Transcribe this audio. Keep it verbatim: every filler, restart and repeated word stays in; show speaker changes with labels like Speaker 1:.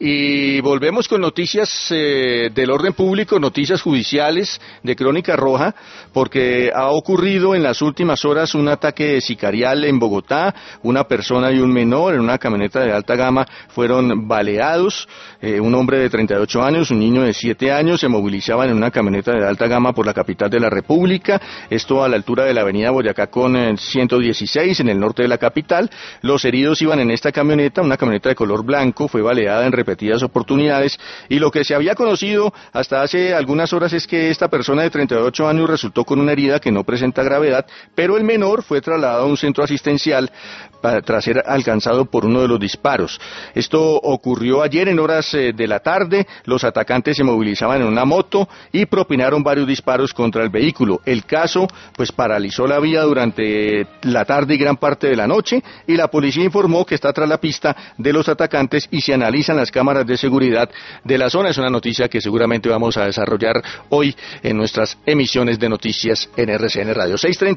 Speaker 1: Y volvemos con noticias eh, del orden público, noticias judiciales de Crónica Roja, porque ha ocurrido en las últimas horas un ataque sicarial en Bogotá. Una persona y un menor en una camioneta de alta gama fueron baleados. Eh, un hombre de treinta y ocho años, un niño de siete años se movilizaban en una camioneta de alta gama por la capital de la República. Esto a la altura de la avenida Boyacá con eh, ciento dieciséis en el norte de la capital. Los heridos iban en esta camioneta, una camioneta de color blanco, fue baleada en repetidas oportunidades, y lo que se había conocido hasta hace algunas horas es que esta persona de treinta y ocho años resultó con una herida que no presenta gravedad, pero el menor fue trasladado a un centro asistencial para, tras ser alcanzado por uno de los disparos. Esto ocurrió ayer en horas eh, de la tarde. Los atacantes se movilizaban en una moto y propinaron varios disparos contra el vehículo. El caso pues paralizó la vía durante la tarde y gran parte de la noche, y la policía informó que está tras la pista de los atacantes y se analizan las cámaras de seguridad de la zona. Es una noticia que seguramente vamos a desarrollar hoy en nuestras emisiones de noticias en R C N Radio. seis treinta